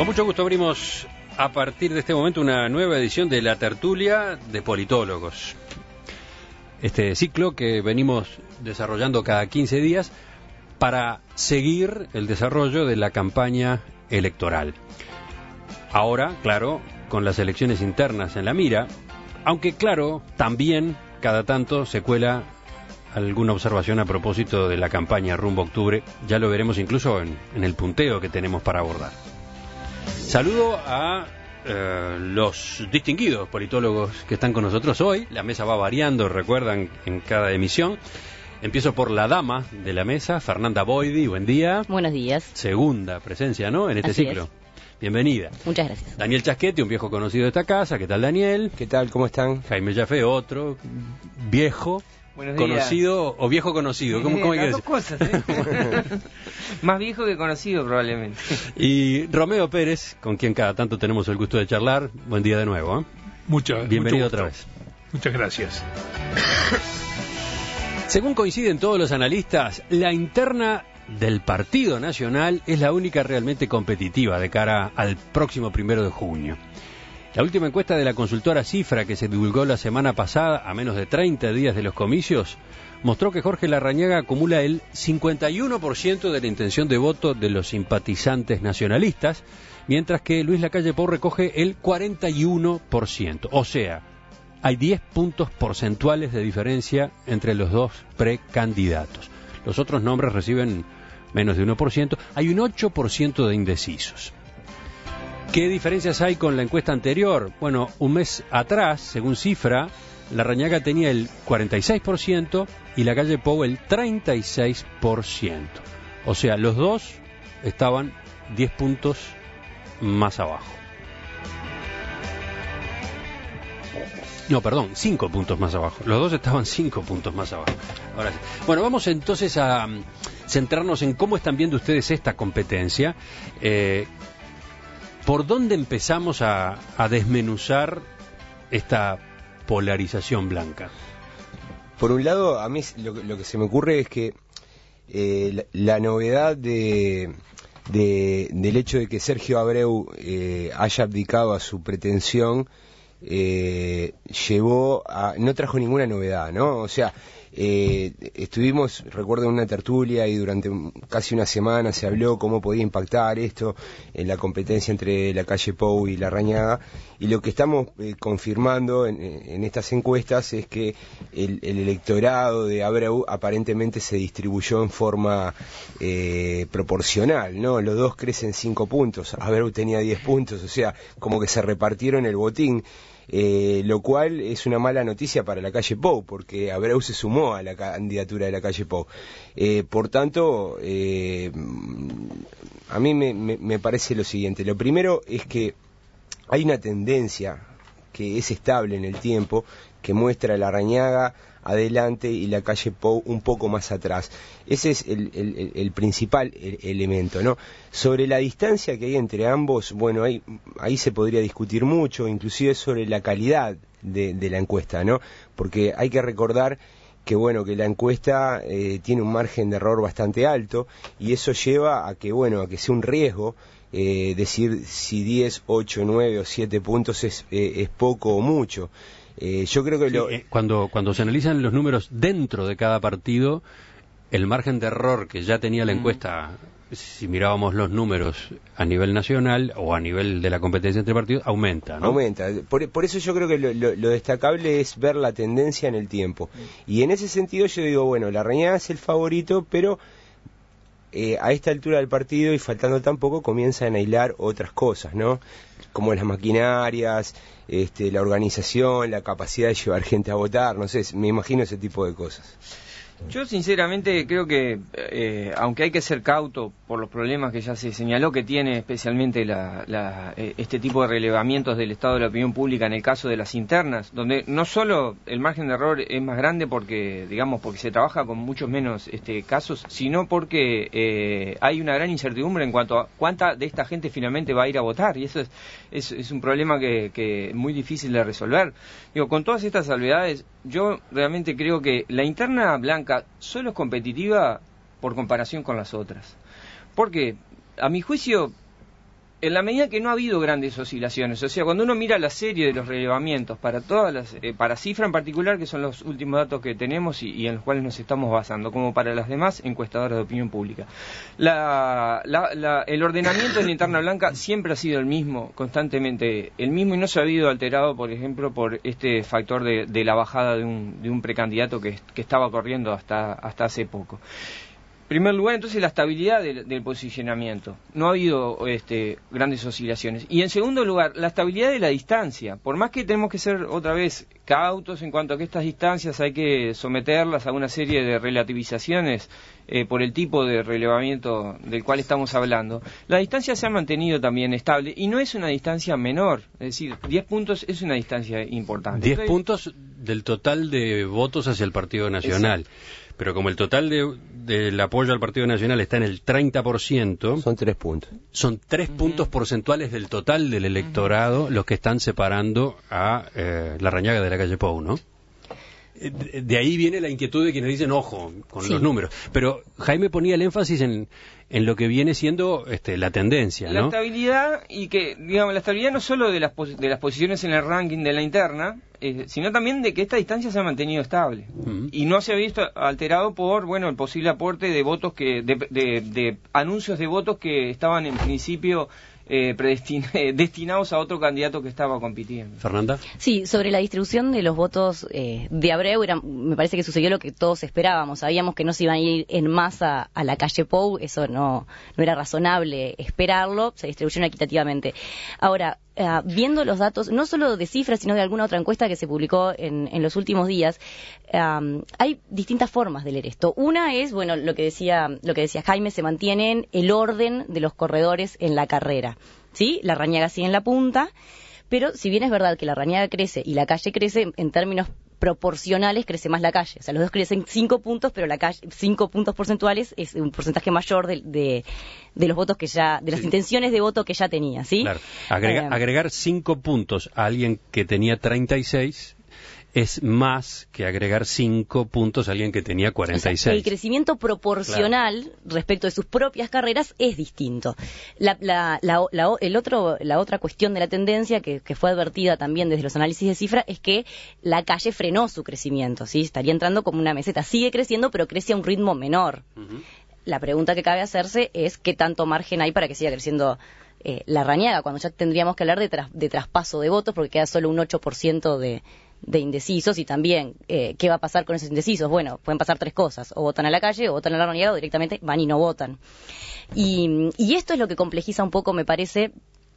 Con mucho gusto abrimos a partir de este momento una nueva edición de La Tertulia de Politólogos. Este ciclo que venimos desarrollando cada 15 días para seguir el desarrollo de la campaña electoral. Ahora, claro, con las elecciones internas en la mira, aunque claro, también cada tanto se cuela alguna observación a propósito de la campaña rumbo a octubre. Ya lo veremos incluso en el punteo que tenemos para abordar. Saludo a los distinguidos politólogos que están con nosotros hoy. La mesa va variando, recuerdan, en cada emisión. Empiezo por la dama de la mesa, Fernanda Boidi. Buen día. Buenos días. Segunda presencia, ¿no?, en este Así ciclo. Es. Bienvenida. Muchas gracias. Daniel Chasquete, un viejo conocido de esta casa. ¿Qué tal, Daniel? ¿Qué tal? ¿Cómo están? Jaime Jaffe, otro viejo. Buenos días. Conocido o viejo conocido. ¿Cómo hay que Las decir? dos cosas, ¿eh? Más viejo que conocido, probablemente. Y Romeo Pérez, con quien cada tanto tenemos el gusto de charlar. Buen día de nuevo, ¿eh? Bienvenido otra vez. Muchas gracias. Según coinciden todos los analistas, la interna del Partido Nacional es la única realmente competitiva de cara al próximo 1 de junio. La última encuesta de la consultora Cifra, que se divulgó la semana pasada, a menos de 30 días de los comicios, mostró que Jorge Larrañaga acumula el 51% de la intención de voto de los simpatizantes nacionalistas, mientras que Luis Lacalle Pou recoge el 41%. O sea, hay 10 puntos porcentuales de diferencia entre los dos precandidatos. Los otros nombres reciben menos de 1%. Hay un 8% de indecisos. ¿Qué diferencias hay con la encuesta anterior? Bueno, un mes atrás, según Cifra, Larrañaga tenía el 46% y Lacalle Pou el 36%. O sea, los dos estaban 10 puntos más abajo. No, perdón, 5 puntos más abajo. Los dos estaban 5 puntos más abajo. Ahora sí. Bueno, vamos entonces a centrarnos en cómo están viendo ustedes esta competencia. ¿Por dónde empezamos a desmenuzar esta polarización blanca? Por un lado, a mí lo que se me ocurre es que la novedad del hecho de que Sergio Abreu haya abdicado a su pretensión no trajo ninguna novedad, ¿no? O sea, estuvimos, recuerdo, en una tertulia y durante casi una semana se habló cómo podía impactar esto en la competencia entre Lacalle Pou y Larrañaga, y lo que estamos confirmando en estas encuestas es que el electorado de Abreu aparentemente se distribuyó en forma proporcional, ¿no? Los dos crecen 5 puntos, Abreu tenía 10 puntos, o sea, como que se repartieron el botín. Lo cual es una mala noticia para Lacalle Pou, porque Abreu se sumó a la candidatura de Lacalle Pou. Por tanto, a mí me parece lo siguiente. Lo primero es que hay una tendencia que es estable en el tiempo, que muestra a Larrañaga adelante y Lacalle Pou un poco más atrás. Ese es el principal elemento, ¿no? Sobre la distancia que hay entre ambos, bueno, ahí se podría discutir mucho, inclusive sobre la calidad de la encuesta, ¿no? Porque hay que recordar que, bueno, que la encuesta tiene un margen de error bastante alto, y eso lleva a que, bueno, a que sea un riesgo decir si 10, 8, 9 o 7 puntos es poco o mucho. Yo creo que cuando se analizan los números dentro de cada partido, el margen de error que ya tenía la encuesta, si mirábamos los números a nivel nacional o a nivel de la competencia entre partidos, aumenta, ¿no? Aumenta. Por eso yo creo que lo destacable es ver la tendencia en el tiempo. Y en ese sentido yo digo, bueno, Larrañaga es el favorito, pero a esta altura del partido y faltando tan poco comienzan a hilar otras cosas, ¿no? Como las maquinarias, la organización, la capacidad de llevar gente a votar, no sé, me imagino ese tipo de cosas. Yo sinceramente creo que, aunque hay que ser cauto por los problemas que ya se señaló que tiene especialmente este tipo de relevamientos del estado de la opinión pública en el caso de las internas, donde no solo el margen de error es más grande porque se trabaja con muchos menos casos, sino porque hay una gran incertidumbre en cuanto a cuánta de esta gente finalmente va a ir a votar, y eso es un problema que es muy difícil de resolver. Digo, con todas estas salvedades, yo realmente creo que la interna blanca solo es competitiva por comparación con las otras. Porque, a mi juicio, en la medida que no ha habido grandes oscilaciones, o sea, cuando uno mira la serie de los relevamientos para todas las, para Cifra en particular, que son los últimos datos que tenemos y en los cuales nos estamos basando, como para las demás encuestadoras de opinión pública, el ordenamiento en la interna blanca siempre ha sido el mismo, constantemente el mismo, y no se ha habido alterado, por ejemplo, por este factor de la bajada de un precandidato que estaba corriendo hasta hace poco. En primer lugar, entonces, la estabilidad del posicionamiento. No ha habido grandes oscilaciones. Y en segundo lugar, la estabilidad de la distancia. Por más que tenemos que ser otra vez cautos en cuanto a que estas distancias hay que someterlas a una serie de relativizaciones por el tipo de relevamiento del cual estamos hablando, la distancia se ha mantenido también estable y no es una distancia menor. Es decir, 10 puntos es una distancia importante. 10 puntos del total de votos hacia el Partido Nacional. Exacto. Pero como el total del apoyo al Partido Nacional está en el 30%... Son 3 puntos. Son 3 puntos porcentuales del total del electorado los que están separando a Larrañaga de la calle Pou, ¿no? De ahí viene la inquietud de quienes dicen, ojo, con los números. Pero Jaime ponía el énfasis en lo que viene siendo la tendencia, ¿no? La estabilidad, y que, digamos, la estabilidad no solo de las posiciones en el ranking de la interna, sino también de que esta distancia se ha mantenido estable. Y no se ha visto alterado por, bueno, el posible aporte de votos de anuncios de votos que estaban en principio destinados a otro candidato que estaba compitiendo. ¿Fernanda? Sí, sobre la distribución de los votos de Abreu, me parece que sucedió lo que todos esperábamos. Sabíamos que no se iban a ir en masa a la calle Pou, eso no era razonable esperarlo, se distribuyeron equitativamente. Ahora, viendo los datos, no solo de Cifras, sino de alguna otra encuesta que se publicó en los últimos días, hay distintas formas de leer esto. Una es, bueno, lo que decía Jaime, se mantiene el orden de los corredores en la carrera, ¿sí? Larrañaga sigue en la punta, pero si bien es verdad que Larrañaga crece y la calle crece, en términos proporcionales crece más la calle. O sea, los dos crecen 5 puntos, pero la calle, 5 puntos porcentuales es un porcentaje mayor de los votos que ya, de las intenciones de voto que ya tenía, ¿sí? Claro. Agregar 5 puntos a alguien que tenía 36 es más que agregar 5 puntos a alguien que tenía 46. O sea, el crecimiento proporcional respecto de sus propias carreras es distinto. La otra cuestión de la tendencia que fue advertida también desde los análisis de Cifra es que la calle frenó su crecimiento, ¿sí? Estaría entrando como una meseta. Sigue creciendo, pero crece a un ritmo menor. La pregunta que cabe hacerse es qué tanto margen hay para que siga creciendo Larrañaga, cuando ya tendríamos que hablar de traspaso de votos, porque queda solo un 8% de indecisos, y también ¿qué va a pasar con esos indecisos? Bueno, pueden pasar 3 cosas: o votan a la calle, o votan a Larrañaga, o directamente van y no votan. Y esto es lo que complejiza un poco, me parece,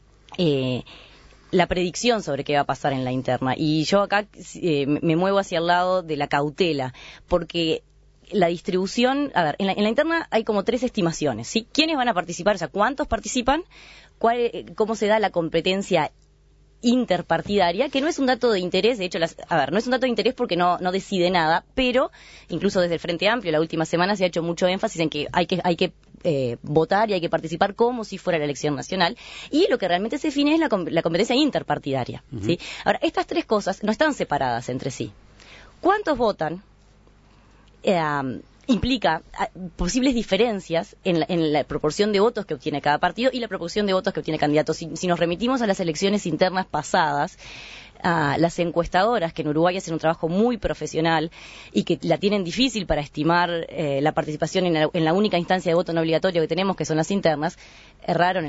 la predicción sobre qué va a pasar en la interna. Y yo acá me muevo hacia el lado de la cautela, porque la distribución, a ver, en la interna hay como 3 estimaciones, ¿sí? ¿Quiénes van a participar? O sea, ¿cuántos participan? ¿Cómo se da la competencia interpartidaria? Que no es un dato de interés, de hecho, no es un dato de interés porque no decide nada, pero incluso desde el Frente Amplio la última semana se ha hecho mucho énfasis en que hay que votar y hay que participar como si fuera la elección nacional, y lo que realmente se define es la competencia interpartidaria, ¿sí? Ahora, estas 3 cosas no están separadas entre sí. ¿Cuántos votan? Implica posibles diferencias en la proporción de votos que obtiene cada partido y la proporción de votos que obtiene candidato. Si nos remitimos a las elecciones internas pasadas, las encuestadoras, que en Uruguay hacen un trabajo muy profesional y que la tienen difícil para estimar la participación en la única instancia de voto no obligatorio que tenemos, que son las internas, erraron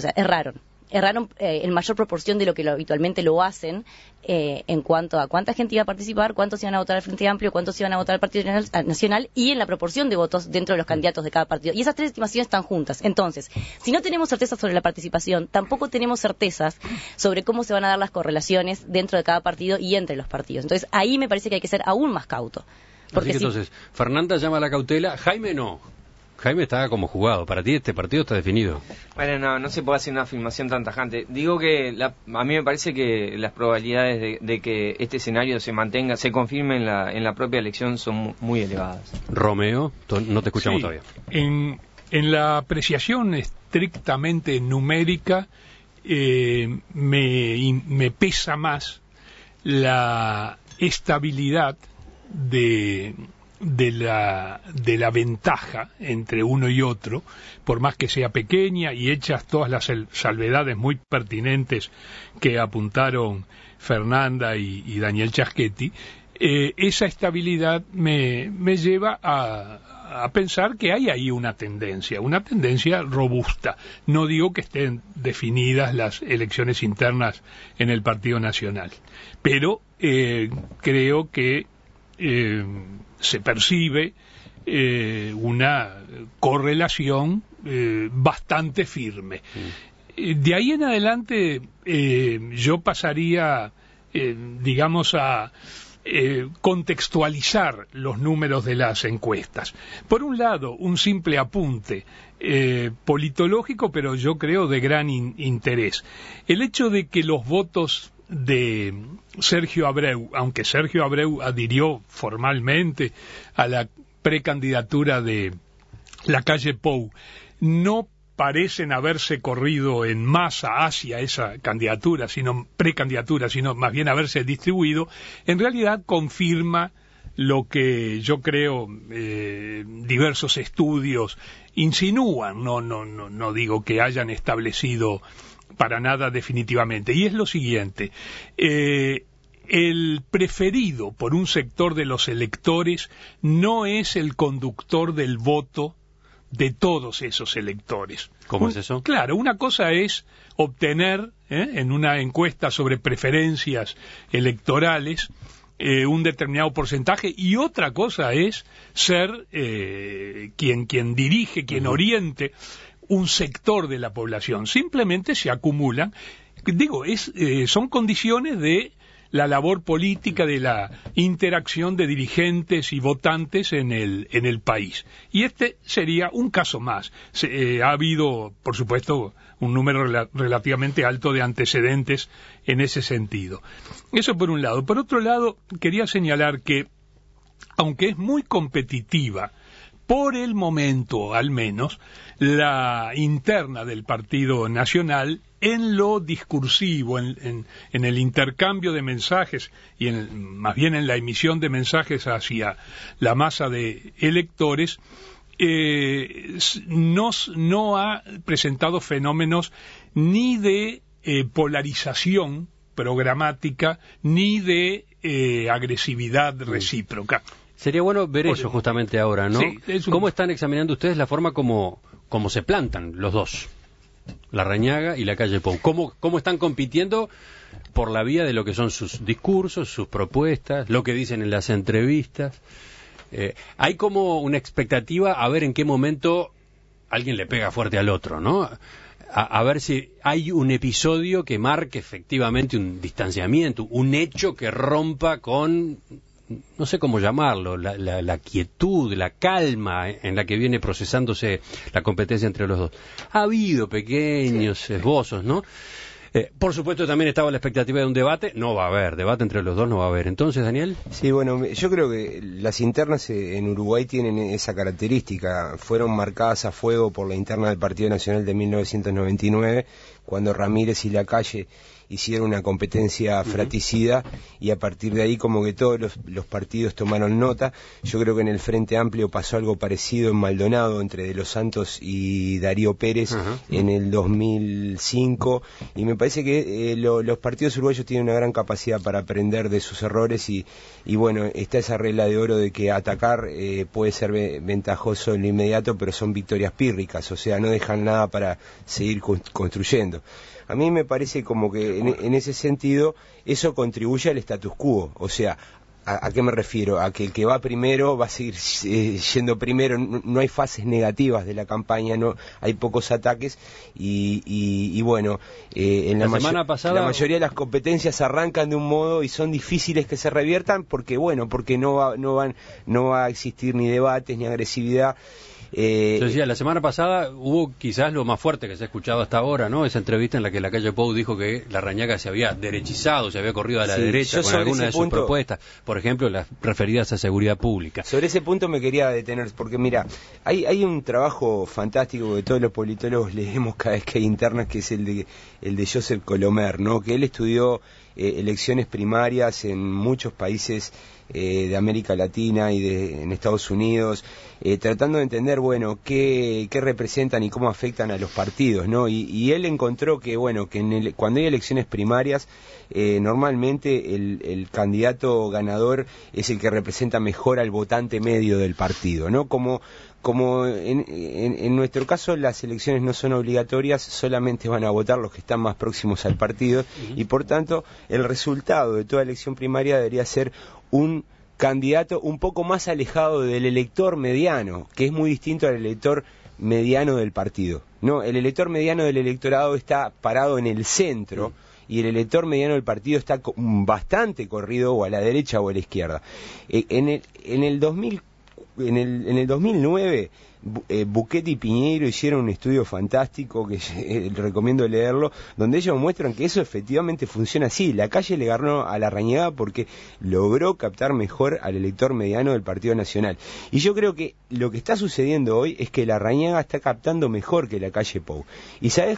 en mayor proporción de lo que habitualmente lo hacen en cuanto a cuánta gente iba a participar, cuántos iban a votar al Frente Amplio, cuántos iban a votar al Partido Nacional, y en la proporción de votos dentro de los candidatos de cada partido. Y esas 3 estimaciones están juntas. Entonces, si no tenemos certezas sobre la participación, tampoco tenemos certezas sobre cómo se van a dar las correlaciones dentro de cada partido y entre los partidos. Entonces, ahí me parece que hay que ser aún más cauto. Porque entonces, Fernanda llama a la cautela, Jaime no. Jaime está como jugado. Para ti este partido está definido. Bueno, no se puede hacer una afirmación tan tajante. Digo que a mí me parece que las probabilidades de que este escenario se mantenga, se confirme en la propia elección son muy elevadas. Romeo, no te escuchamos todavía. En la apreciación estrictamente numérica me pesa más la estabilidad de de la ventaja entre uno y otro, por más que sea pequeña y hechas todas las salvedades muy pertinentes que apuntaron Fernanda y Daniel Chaschetti, esa estabilidad me lleva a pensar que hay ahí una tendencia robusta. No digo que estén definidas las elecciones internas en el Partido Nacional, pero creo que se percibe una correlación bastante firme. De ahí en adelante yo pasaría, digamos, a contextualizar los números de las encuestas. Por un lado, un simple apunte politológico, pero yo creo de gran interés. El hecho de que los votos de Sergio Abreu, aunque Sergio Abreu adhirió formalmente a la precandidatura de Lacalle Pou, no parecen haberse corrido en masa hacia esa candidatura, precandidatura, sino más bien haberse distribuido, en realidad confirma lo que yo creo diversos estudios insinúan, no digo que hayan establecido para nada definitivamente, y es lo siguiente: el preferido por un sector de los electores no es el conductor del voto de todos esos electores. ¿Cómo es eso? Claro, una cosa es obtener en una encuesta sobre preferencias electorales un determinado porcentaje, y otra cosa es ser quien dirige, quien oriente un sector de la población. Simplemente se acumulan, son condiciones de la labor política, de la interacción de dirigentes y votantes en el país. Y este sería un caso más. Ha habido, por supuesto, un número relativamente alto de antecedentes en ese sentido. Eso por un lado. Por otro lado, quería señalar que, aunque es muy competitiva, por el momento al menos, la interna del Partido Nacional, en lo discursivo, en el intercambio de mensajes y más bien en la emisión de mensajes hacia la masa de electores, no ha presentado fenómenos ni de polarización programática ni de agresividad recíproca. Sería bueno ver eso justamente ahora, ¿no? Sí, ¿Cómo están examinando ustedes la forma como se plantan los dos? Larrañaga y Lacalle Pou. ¿Cómo están compitiendo por la vía de lo que son sus discursos, sus propuestas, lo que dicen en las entrevistas? Hay como una expectativa a ver en qué momento alguien le pega fuerte al otro, ¿no? A ver si hay un episodio que marque efectivamente un distanciamiento, un hecho que rompa con, no sé cómo llamarlo, la quietud, la calma en la que viene procesándose la competencia entre los dos. Ha habido pequeños esbozos, ¿no? Por supuesto también estaba la expectativa de un debate. No va a haber, debate entre los dos no va a haber. Entonces, Daniel. Sí, bueno, yo creo que las internas en Uruguay tienen esa característica. Fueron marcadas a fuego por la interna del Partido Nacional de 1999, cuando Ramírez y Lacalle hicieron una competencia fratricida, y a partir de ahí como que todos los partidos tomaron nota. Yo creo que en el Frente Amplio pasó algo parecido en Maldonado entre De los Santos y Darío Pérez en el 2005, y me parece que los partidos uruguayos tienen una gran capacidad para aprender de sus errores, y bueno, está esa regla de oro de que atacar puede ser ventajoso en lo inmediato, pero son victorias pírricas, o sea, no dejan nada para seguir construyendo. A mí me parece como que en ese sentido eso contribuye al status quo. O sea, ¿a qué me refiero? A que el que va primero va a seguir yendo primero. No hay fases negativas de la campaña, no hay pocos ataques, y bueno, en la mayoría de las competencias arrancan de un modo y son difíciles que se reviertan porque no va a existir ni debates ni agresividad. Yo decía, la semana pasada hubo quizás lo más fuerte que se ha escuchado hasta ahora, ¿no? Esa entrevista en la que Lacalle Pou dijo que Larrañaga se había derechizado, se había corrido a la derecha con alguna de sus propuestas, por ejemplo, las referidas a seguridad pública. Sobre ese punto me quería detener, porque mira, hay un trabajo fantástico que todos los politólogos leemos cada vez que hay internas, que es el de Joseph Colomer, ¿no? Que él estudió elecciones primarias en muchos países de América Latina y en Estados Unidos, tratando de entender, bueno, qué representan y cómo afectan a los partidos, ¿no? Y él encontró que, bueno, que cuando hay elecciones primarias, normalmente el candidato ganador es el que representa mejor al votante medio del partido, ¿no? Como en nuestro caso las elecciones no son obligatorias, solamente van a votar los que están más próximos al partido, y por tanto el resultado de toda elección primaria debería ser un candidato un poco más alejado del elector mediano, que es muy distinto al elector mediano del partido, ¿no? El elector mediano del electorado está parado en el centro, y el elector mediano del partido está bastante corrido o a la derecha o a la izquierda. En el 2009 Buquet y Piñeiro hicieron un estudio fantástico que recomiendo leerlo, donde ellos muestran que eso efectivamente funciona así. Lacalle le ganó a Larrañaga porque logró captar mejor al elector mediano del Partido Nacional. Y yo creo que lo que está sucediendo hoy es que Larrañaga está captando mejor que Lacalle Pou. ¿Y sabes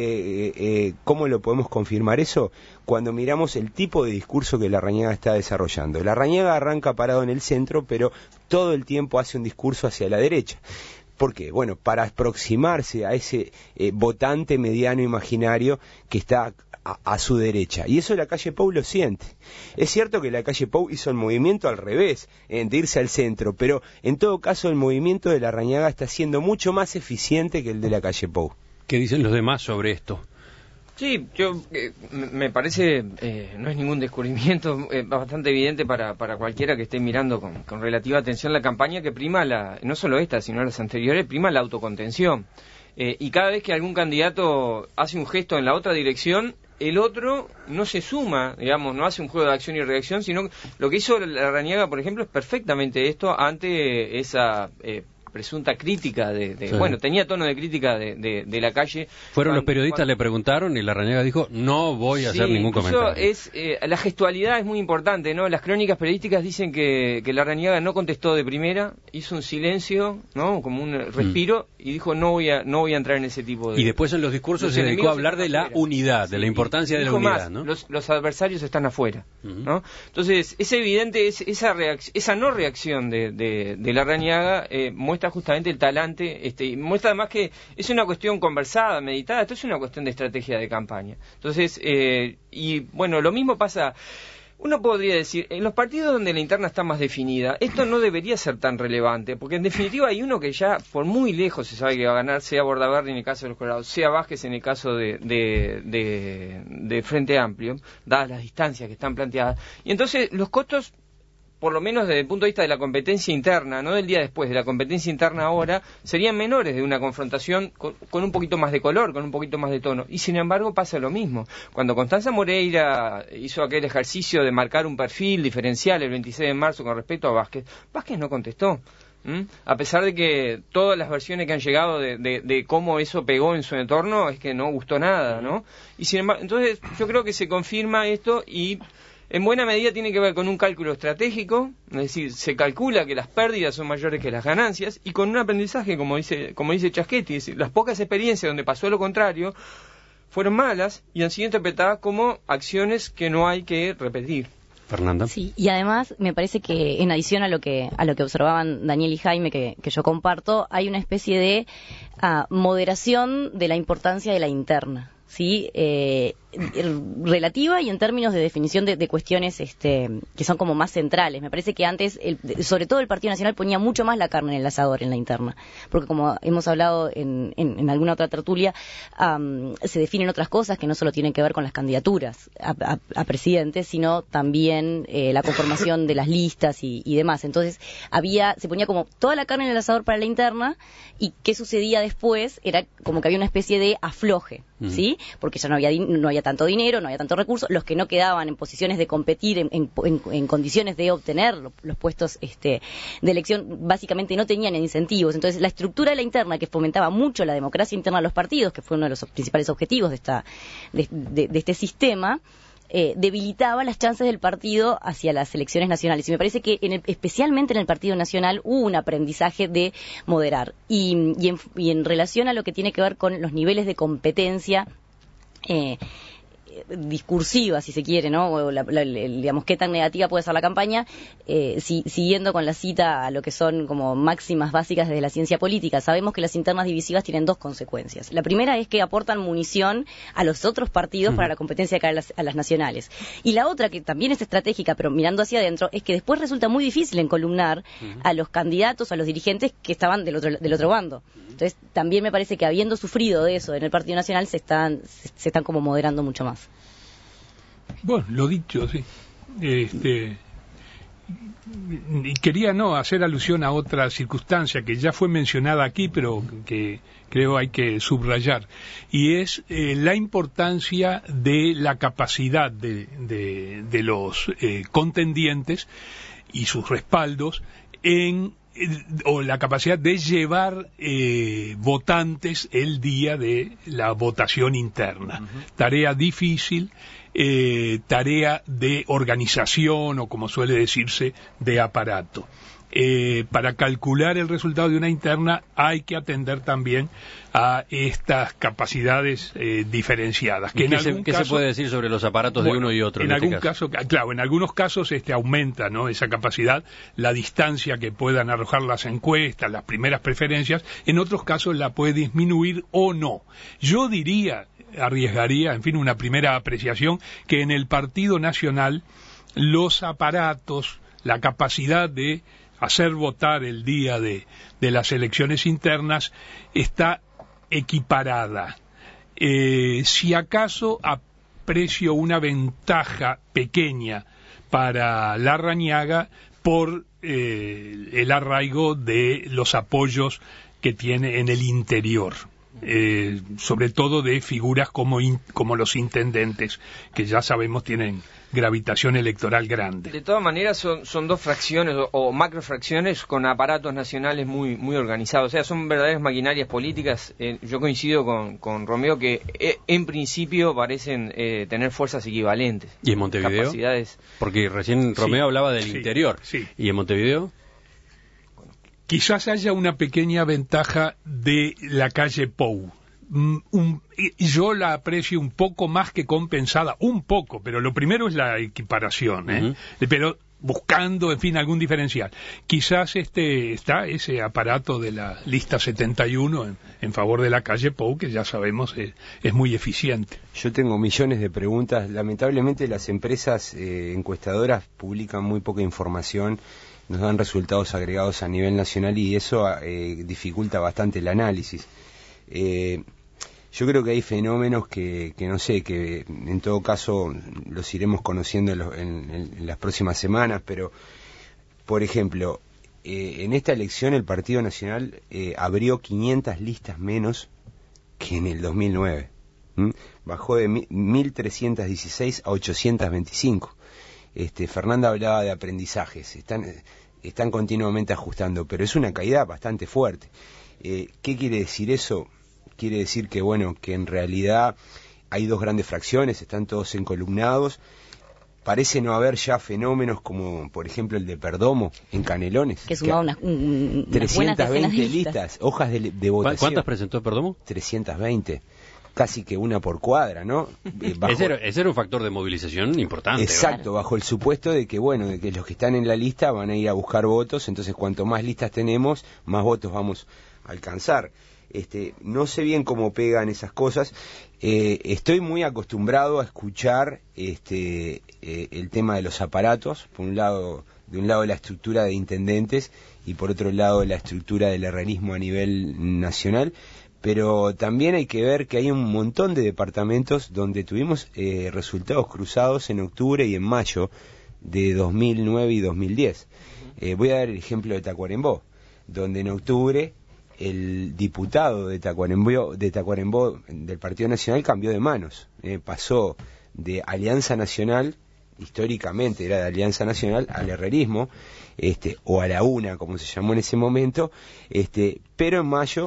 cómo lo podemos confirmar eso? Cuando miramos el tipo de discurso que Larrañaga está desarrollando. Larrañaga arranca parado en el centro, pero todo el tiempo hace un discurso hacia la derecha. ¿Por qué? Bueno, para aproximarse a ese votante mediano imaginario que está a su derecha. Y eso Lacalle Pou lo siente. Es cierto que Lacalle Pou hizo el movimiento al revés, de irse al centro, pero en todo caso el movimiento de Larrañaga está siendo mucho más eficiente que el de Lacalle Pou. ¿Qué dicen los demás sobre esto? Sí, me parece, no es ningún descubrimiento, bastante evidente para cualquiera que esté mirando con relativa atención la campaña, que prima, no solo esta, sino las anteriores, prima la autocontención. Y cada vez que algún candidato hace un gesto en la otra dirección, el otro no se suma, digamos, no hace un juego de acción y reacción, sino lo que hizo Larrañaga, por ejemplo, es perfectamente esto ante esa presunta crítica sí. Bueno, tenía tono de crítica de Lacalle. Los periodistas le preguntaron y Larrañaga dijo, no voy a hacer ningún comentario. La gestualidad es muy importante, ¿no? Las crónicas periodísticas dicen que Larrañaga no contestó de primera, hizo un silencio, ¿no? Como un respiro, y dijo, no voy a entrar en ese tipo de... Y después en los discursos se dedicó a hablar de la unidad, de la importancia de la unidad, ¿no? Los adversarios están afuera, ¿no? Entonces, es evidente esa no reacción de Larrañaga muestra justamente el talante, y muestra además que es una cuestión conversada, meditada, esto es una cuestión de estrategia de campaña. Entonces, y bueno, lo mismo pasa, uno podría decir, en los partidos donde la interna está más definida, esto no debería ser tan relevante, porque en definitiva hay uno que ya por muy lejos se sabe que va a ganar, sea Bordaberry en el caso de los Colorados, sea Vázquez en el caso de Frente Amplio, dadas las distancias que están planteadas, y entonces los costos, por lo menos desde el punto de vista de la competencia interna, no del día después, de la competencia interna ahora, serían menores de una confrontación con un poquito más de color, con un poquito más de tono. Y sin embargo pasa lo mismo. Cuando Constanza Moreira hizo aquel ejercicio de marcar un perfil diferencial el 26 de marzo con respecto a Vázquez, Vázquez no contestó. A pesar de que todas las versiones que han llegado de cómo eso pegó en su entorno es que no gustó nada, ¿no? Y sin embargo, entonces yo creo que se confirma esto y en buena medida tiene que ver con un cálculo estratégico, es decir, se calcula que las pérdidas son mayores que las ganancias, y con un aprendizaje, como dice Chaschetti, es decir, las pocas experiencias donde pasó lo contrario fueron malas y han sido interpretadas como acciones que no hay que repetir. Fernanda. Sí, y además me parece que en adición a lo que observaban Daniel y Jaime, que yo comparto, hay una especie de moderación de la importancia de la interna, ¿sí? Relativa y en términos de definición de cuestiones que son como más centrales. Me parece que antes, sobre todo el Partido Nacional, ponía mucho más la carne en el asador en la interna, porque como hemos hablado en alguna otra tertulia, se definen otras cosas que no solo tienen que ver con las candidaturas a presidente, sino también la conformación de las listas y demás. Entonces se ponía como toda la carne en el asador para la interna, y qué sucedía después era como que había una especie de afloje, ¿sí? Porque ya no había tanto dinero, no había tanto recurso, los que no quedaban en posiciones de competir en condiciones de obtener los puestos de elección, básicamente no tenían incentivos. Entonces la estructura de la interna, que fomentaba mucho la democracia interna de los partidos, que fue uno de los principales objetivos de este sistema, debilitaba las chances del partido hacia las elecciones nacionales. Y me parece que especialmente en el Partido Nacional hubo un aprendizaje de moderar. Y en relación a lo que tiene que ver con los niveles de competencia, discursiva, si se quiere, ¿no? O digamos, qué tan negativa puede ser la campaña, siguiendo con la cita a lo que son como máximas básicas desde la ciencia política. Sabemos que las internas divisivas tienen dos consecuencias. La primera es que aportan munición a los otros partidos para la competencia de cara a las nacionales. Y la otra, que también es estratégica, pero mirando hacia adentro, es que después resulta muy difícil encolumnar a los candidatos, a los dirigentes que estaban del otro bando. Entonces, también me parece que habiendo sufrido de eso en el Partido Nacional, se están como moderando mucho más. Bueno, lo dicho, sí. Y quería hacer alusión a otra circunstancia que ya fue mencionada aquí, pero que creo hay que subrayar, y es la importancia de la capacidad de los contendientes y sus respaldos o la capacidad de llevar votantes el día de la votación interna. Tarea difícil, tarea de organización, o como suele decirse, de aparato. Para calcular el resultado de una interna hay que atender también a estas capacidades diferenciadas. ¿Qué se puede decir sobre los aparatos de uno y otro? En algunos casos aumenta, ¿no?, esa capacidad, la distancia que puedan arrojar las encuestas, las primeras preferencias. En otros casos la puede disminuir o no. Yo arriesgaría, en fin, una primera apreciación, que en el Partido Nacional los aparatos, la capacidad de hacer votar el día de las elecciones internas está equiparada. Si acaso aprecio una ventaja pequeña para Larrañaga por el arraigo de los apoyos que tiene en el interior. Sobre todo de figuras como los intendentes, que ya sabemos tienen gravitación electoral grande. De todas maneras son dos fracciones o macrofracciones con aparatos nacionales muy muy organizados, o sea, son verdaderas maquinarias políticas. Yo coincido con Romeo que en principio parecen tener fuerzas equivalentes. ¿Y en Montevideo? Capacidades. Porque recién Romeo hablaba del interior. Sí. ¿Y en Montevideo? Quizás haya una pequeña ventaja de la calle Pou. Yo la aprecio un poco más que compensada, un poco, pero lo primero es la equiparación, pero buscando, en fin, algún diferencial. Quizás está ese aparato de la lista 71 en favor de la calle Pou, que ya sabemos es muy eficiente. Yo tengo millones de preguntas. Lamentablemente las empresas encuestadoras publican muy poca información, nos dan resultados agregados a nivel nacional y eso dificulta bastante el análisis. Yo creo que hay fenómenos que no sé, que en todo caso los iremos conociendo en las próximas semanas, pero, por ejemplo, en esta elección el Partido Nacional abrió 500 listas menos que en el 2009. Bajó de 1.316 a 825. Fernanda hablaba de aprendizajes, están continuamente ajustando, pero es una caída bastante fuerte. ¿Qué quiere decir eso? Quiere decir que que en realidad hay dos grandes fracciones, están todos encolumnados. Parece no haber ya fenómenos como, por ejemplo, el de Perdomo en Canelones. Que sumaba unas 320 listas, hojas de votación. ¿Cuántas presentó Perdomo? 320. Casi que una por cuadra, ¿no? Ese era un factor de movilización importante. Exacto, bajo el supuesto de que, de que los que están en la lista van a ir a buscar votos, entonces cuanto más listas tenemos, más votos vamos a alcanzar. No sé bien cómo pegan esas cosas. Estoy muy acostumbrado a escuchar el tema de los aparatos, de un lado la estructura de intendentes y por otro lado la estructura del herrerismo a nivel nacional, pero también hay que ver que hay un montón de departamentos donde tuvimos resultados cruzados en octubre y en mayo de 2009 y 2010. Voy a dar el ejemplo de Tacuarembó, donde en octubre el diputado de Tacuarembó del Partido Nacional cambió de manos, pasó de Alianza Nacional, históricamente era de Alianza Nacional, al herrerismo, o a la UNA, como se llamó en ese momento, pero en mayo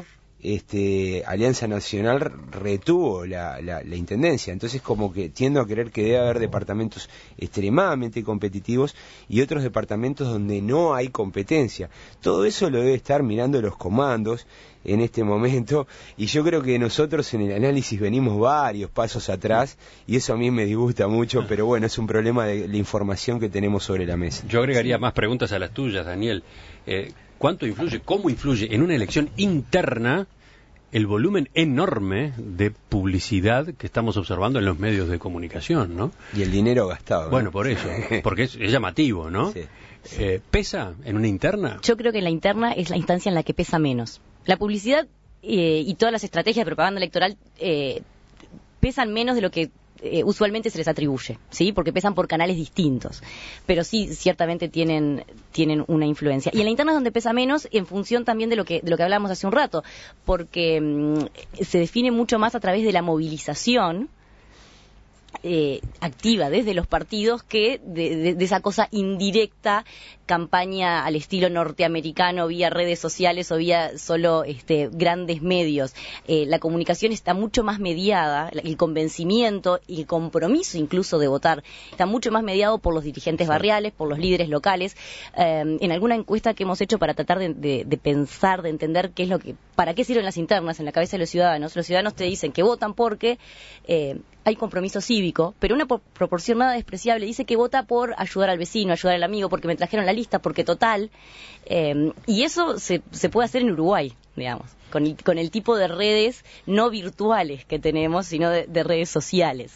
Alianza Nacional retuvo la intendencia. Entonces como que tiendo a creer que debe haber departamentos extremadamente competitivos y otros departamentos donde no hay competencia. Todo eso lo debe estar mirando los comandos en este momento, y yo creo que nosotros en el análisis venimos varios pasos atrás, y eso a mí me disgusta mucho, pero bueno, es un problema de la información que tenemos sobre la mesa. Yo agregaría más preguntas a las tuyas, Daniel. ¿Cuánto influye, cómo influye en una elección interna el volumen enorme de publicidad que estamos observando en los medios de comunicación, ¿no? Y el dinero gastado, ¿no? Bueno, por eso, porque es llamativo, ¿no? Sí. ¿Pesa en una interna? Yo creo que la interna es la instancia en la que pesa menos. La publicidad y todas las estrategias de propaganda electoral pesan menos de lo que usualmente se les atribuye, ¿sí? Porque pesan por canales distintos, pero sí, ciertamente tienen una influencia. Y en la interna es donde pesa menos, en función también de lo que hablábamos hace un rato, porque se define mucho más a través de la movilización activa desde los partidos que de esa cosa indirecta, campaña al estilo norteamericano vía redes sociales o vía solo grandes medios. La comunicación está mucho más mediada, el convencimiento y el compromiso incluso de votar está mucho más mediado por los dirigentes barriales, por los líderes locales. En alguna encuesta que hemos hecho para tratar de pensar, de entender qué es para qué sirven las internas en la cabeza de los ciudadanos te dicen que votan porque hay compromiso cívico, pero una proporción nada despreciable dice que vota por ayudar al vecino, ayudar al amigo, porque me trajeron la lista, porque total, y eso se puede hacer en Uruguay, digamos, con el tipo de redes no virtuales que tenemos, sino de redes sociales.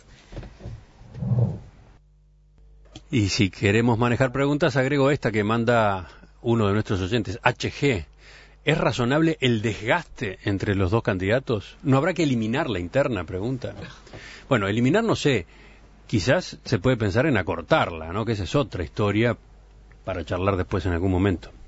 Y si queremos manejar preguntas, agrego esta que manda uno de nuestros oyentes, HG. ¿Es razonable el desgaste entre los dos candidatos? ¿No habrá que eliminar la interna? Pregunta. Bueno, eliminar no sé, quizás se puede pensar en acortarla, ¿no? Que esa es otra historia para charlar después en algún momento.